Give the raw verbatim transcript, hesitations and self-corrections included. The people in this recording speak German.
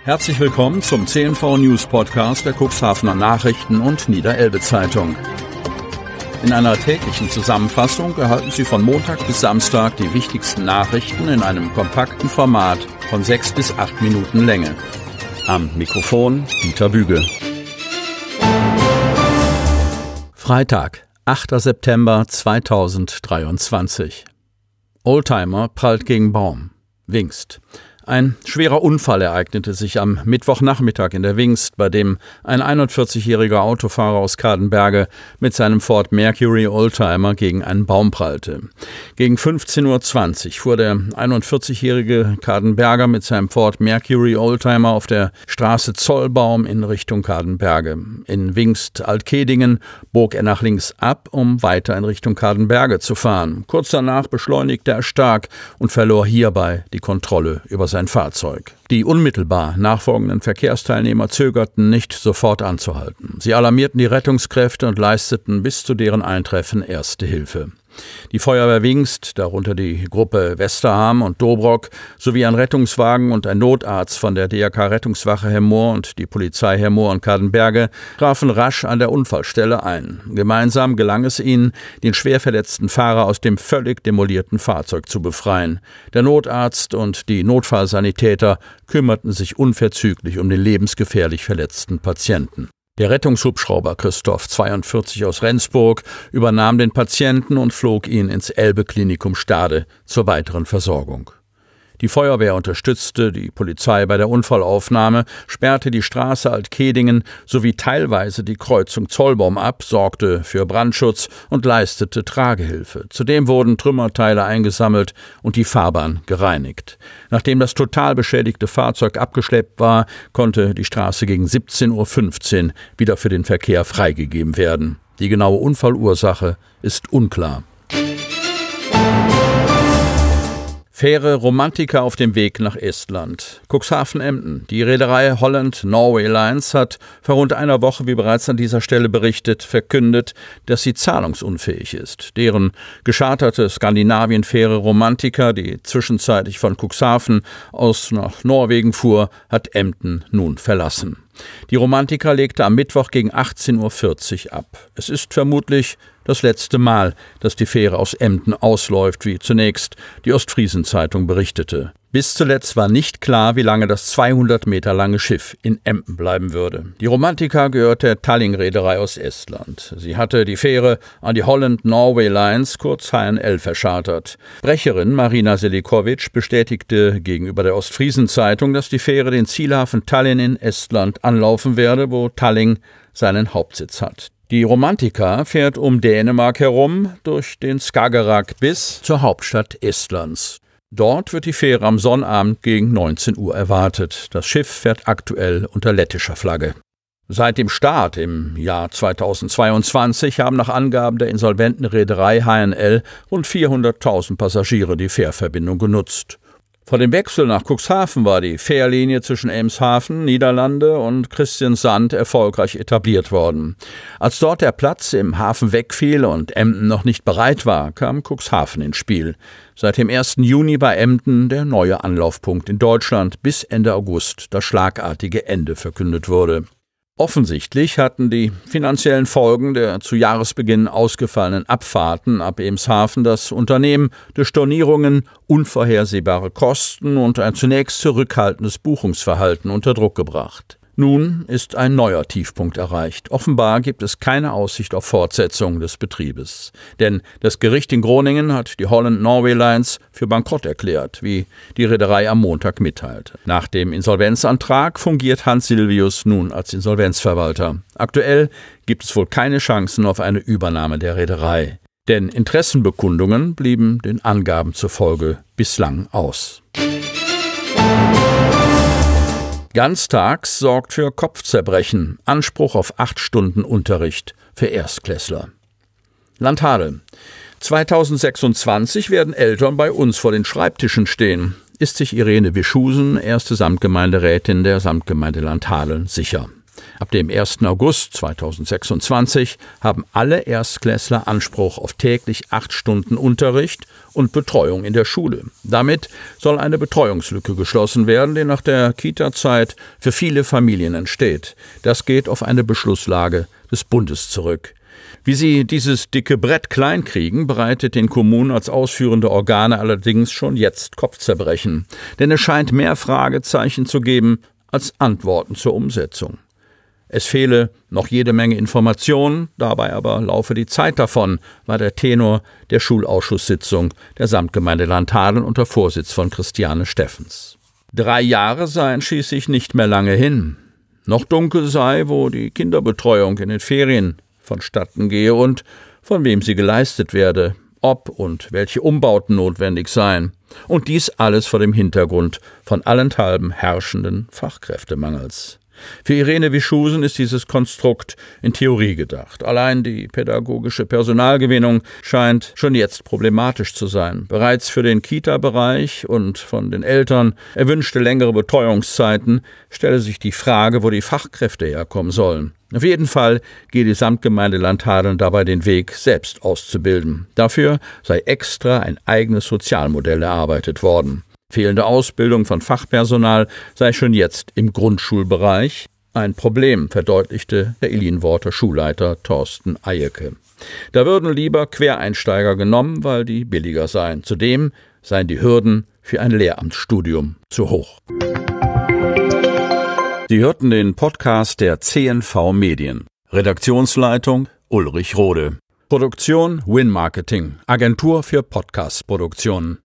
Herzlich willkommen zum C N V News Podcast der Cuxhavener Nachrichten und Niederelbe Zeitung. In einer täglichen Zusammenfassung erhalten Sie von Montag bis Samstag die wichtigsten Nachrichten in einem kompakten Format von sechs bis acht Minuten Länge. Am Mikrofon Dieter Büge. Freitag, achter September zweitausenddreiundzwanzig. Oldtimer prallt gegen Baum. Wingst. Ein schwerer Unfall ereignete sich am Mittwochnachmittag in der Wingst, bei dem ein einundvierzigjähriger Autofahrer aus Cadenberge mit seinem Ford Mercury Oldtimer gegen einen Baum prallte. Gegen fünfzehn Uhr zwanzig fuhr der einundvierzigjährige Cadenberger mit seinem Ford Mercury Oldtimer auf der Straße Zollbaum in Richtung Cadenberge. In Wingst-Altkedingen bog er nach links ab, um weiter in Richtung Cadenberge zu fahren. Kurz danach beschleunigte er stark und verlor hierbei die Kontrolle über sein Fahrzeug. Die unmittelbar nachfolgenden Verkehrsteilnehmer zögerten nicht, sofort anzuhalten. Sie alarmierten die Rettungskräfte und leisteten bis zu deren Eintreffen Erste Hilfe. Die Feuerwehr Wingst, darunter die Gruppe Westerham und Dobrock, sowie ein Rettungswagen und ein Notarzt von der D R K-Rettungswache Hemmoor und die Polizei Hemmoor und Cadenberge trafen rasch an der Unfallstelle ein. Gemeinsam gelang es ihnen, den schwer verletzten Fahrer aus dem völlig demolierten Fahrzeug zu befreien. Der Notarzt und die Notfallsanitäter kümmerten sich unverzüglich um den lebensgefährlich verletzten Patienten. Der Rettungshubschrauber Christoph zweiundvierzig aus Rendsburg übernahm den Patienten und flog ihn ins Elbe-Klinikum Stade zur weiteren Versorgung. Die Feuerwehr unterstützte die Polizei bei der Unfallaufnahme, sperrte die Straße Altkedingen sowie teilweise die Kreuzung Zollbaum ab, sorgte für Brandschutz und leistete Tragehilfe. Zudem wurden Trümmerteile eingesammelt und die Fahrbahn gereinigt. Nachdem das total beschädigte Fahrzeug abgeschleppt war, konnte die Straße gegen siebzehn Uhr fünfzehn wieder für den Verkehr freigegeben werden. Die genaue Unfallursache ist unklar. Fähre Romantika auf dem Weg nach Estland. Cuxhaven-Emden. Die Reederei Holland Norway Lines hat vor rund einer Woche, wie bereits an dieser Stelle berichtet, verkündet, dass sie zahlungsunfähig ist. Deren gescharterte Skandinavien-Fähre Romantika, die zwischenzeitlich von Cuxhaven aus nach Norwegen fuhr, hat Emden nun verlassen. Die Romantika legte am Mittwoch gegen achtzehn Uhr vierzig ab. Es ist vermutlich das letzte Mal, dass die Fähre aus Emden ausläuft, wie zunächst die Ostfriesen-Zeitung berichtete. Bis zuletzt war nicht klar, wie lange das zweihundert Meter lange Schiff in Emden bleiben würde. Die Romantika gehört der Tallink-Reederei aus Estland. Sie hatte die Fähre an die Holland Norway Lines, kurz H N L, verschartert. Sprecherin Marina Selikovic bestätigte gegenüber der Ostfriesen-Zeitung, dass die Fähre den Zielhafen Tallinn in Estland anlaufen werde, wo Tallink seinen Hauptsitz hat. Die Romantika fährt um Dänemark herum durch den Skagerrak bis zur Hauptstadt Estlands. Dort wird die Fähre am Sonnabend gegen neunzehn Uhr erwartet. Das Schiff fährt aktuell unter lettischer Flagge. Seit dem Start im Jahr zweitausendzweiundzwanzig haben nach Angaben der insolventen Reederei H N L rund vierhunderttausend Passagiere die Fährverbindung genutzt. Vor dem Wechsel nach Cuxhaven war die Fährlinie zwischen Emshaven, Niederlande und Kristiansand erfolgreich etabliert worden. Als dort der Platz im Hafen wegfiel und Emden noch nicht bereit war, kam Cuxhaven ins Spiel. Seit dem ersten Juni war Emden der neue Anlaufpunkt in Deutschland, bis Ende August das schlagartige Ende verkündet wurde. Offensichtlich hatten die finanziellen Folgen der zu Jahresbeginn ausgefallenen Abfahrten ab Emshaven das Unternehmen durch Stornierungen, unvorhersehbare Kosten und ein zunächst zurückhaltendes Buchungsverhalten unter Druck gebracht. Nun ist ein neuer Tiefpunkt erreicht. Offenbar gibt es keine Aussicht auf Fortsetzung des Betriebes. Denn das Gericht in Groningen hat die Holland Norway Lines für bankrott erklärt, wie die Reederei am Montag mitteilte. Nach dem Insolvenzantrag fungiert Hans Silvius nun als Insolvenzverwalter. Aktuell gibt es wohl keine Chancen auf eine Übernahme der Reederei. Denn Interessenbekundungen blieben den Angaben zufolge bislang aus. Ganztags sorgt für Kopfzerbrechen. Anspruch auf acht Stunden Unterricht für Erstklässler. Landhadeln. zweitausendsechsundzwanzig werden Eltern bei uns vor den Schreibtischen stehen. Ist sich Irene Wischusen, erste Samtgemeinderätin der Samtgemeinde Landhadeln, sicher. Ab dem ersten August zweitausendsechsundzwanzig haben alle Erstklässler Anspruch auf täglich acht Stunden Unterricht und Betreuung in der Schule. Damit soll eine Betreuungslücke geschlossen werden, die nach der Kita-Zeit für viele Familien entsteht. Das geht auf eine Beschlusslage des Bundes zurück. Wie sie dieses dicke Brett klein kriegen, bereitet den Kommunen als ausführende Organe allerdings schon jetzt Kopfzerbrechen. Denn es scheint mehr Fragezeichen zu geben als Antworten zur Umsetzung. Es fehle noch jede Menge Informationen, dabei aber laufe die Zeit davon, war der Tenor der Schulausschusssitzung der Samtgemeinde Lanthadeln unter Vorsitz von Christiane Steffens. Drei Jahre seien schließlich nicht mehr lange hin. Noch dunkel sei, wo die Kinderbetreuung in den Ferien vonstatten gehe und von wem sie geleistet werde, ob und welche Umbauten notwendig seien. Und dies alles vor dem Hintergrund von allenthalben herrschenden Fachkräftemangels. Für Irene Wischusen ist dieses Konstrukt in Theorie gedacht. Allein die pädagogische Personalgewinnung scheint schon jetzt problematisch zu sein. Bereits für den Kita-Bereich und von den Eltern erwünschte längere Betreuungszeiten stelle sich die Frage, wo die Fachkräfte herkommen sollen. Auf jeden Fall geht die Samtgemeinde Lanthadeln dabei den Weg, selbst auszubilden. Dafür sei extra ein eigenes Sozialmodell erarbeitet worden. Fehlende Ausbildung von Fachpersonal sei schon jetzt im Grundschulbereich ein Problem, verdeutlichte der Illienworter Schulleiter Thorsten Eiecke. Da würden lieber Quereinsteiger genommen, weil die billiger seien. Zudem seien die Hürden für ein Lehramtsstudium zu hoch. Sie hörten den Podcast der C N V Medien. Redaktionsleitung Ulrich Rode. Produktion Win Marketing, Agentur für Podcast-Produktionen.